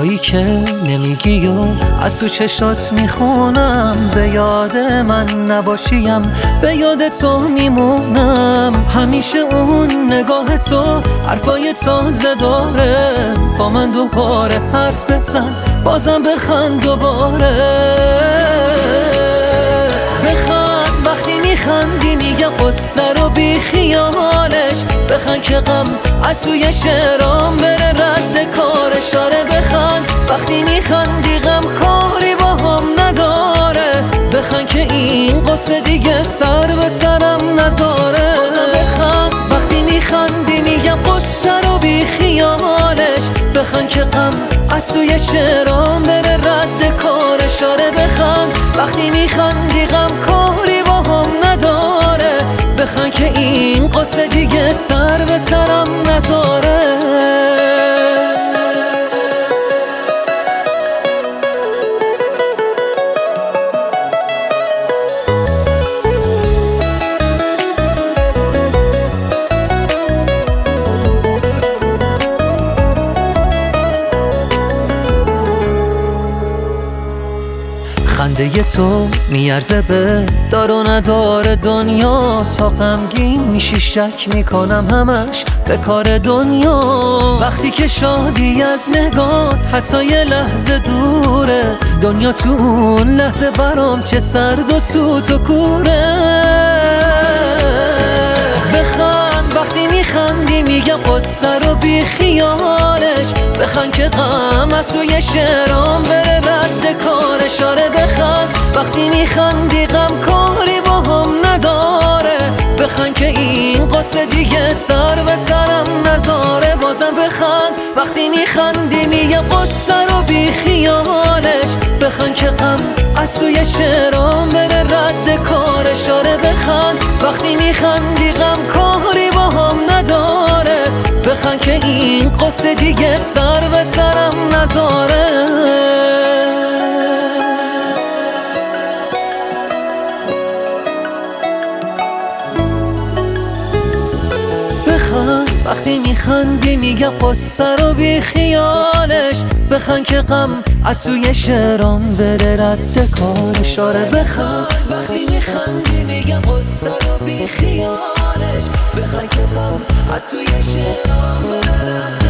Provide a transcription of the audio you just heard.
چیزایی که نمیگی و از تو چشات میخونم. به یاد من نباشیم، به یاد تو میمونم. همیشه اون نگاه تو حرفای تازه داره. با من دوباره حرف بزن، بازم بخند دوباره. بخند وقتی میخندی، میگم قصه رو بی خیالش. بخند که غم از توی شعرام بره رد کارش. آره بخند وقتی میخندی، غم کاری با هم نداره. بخند که این قصه دیگه سر به سرم نذاره. بازم بخند وقتی میخندی، میگم قصه رو بی خیالش. بخند که غم از توی شعرام بره رد کارش. آره بخند وقتی میخندی، غم کاری با هم نداره. بخند که این قصه دیگه سر به سرم نذاره. خنده تو میارزه به دار و ندار دنیا. تا غمگین میشی شک میکنم همش به کار دنیا. وقتی که شادی از نگات حتی یه لحظه دوره. دنیا تو اون لحظه برام چه سرد و سوت و کوره. بخند وقتی میخندی، میگم قصه رو بی خیالش. بخند که غم از توی شعرام بره رد کارش. آره بخند وقتی میخندی، غم کاری با هم نداره. بخند که این قصه دیگه سر به سرم نذاره. بازم بخند وقتی میخندی، میگم قصه رو بی خیالش. بخند که غم از توی شعرام بره رد کارش. آره بخند وقتی میخندی، غم کاری با هم نداره. بخند که این قصه دیگه سر به سرم نذاره. وقتی میخندی، میگم قصه رو بی خیالش. بخند که غم از توی شعرام بره رد کارش. آره بخند وقتی میخندی، میگم قصه رو بی خیالش. بخند که غم از توی شعرام بره رد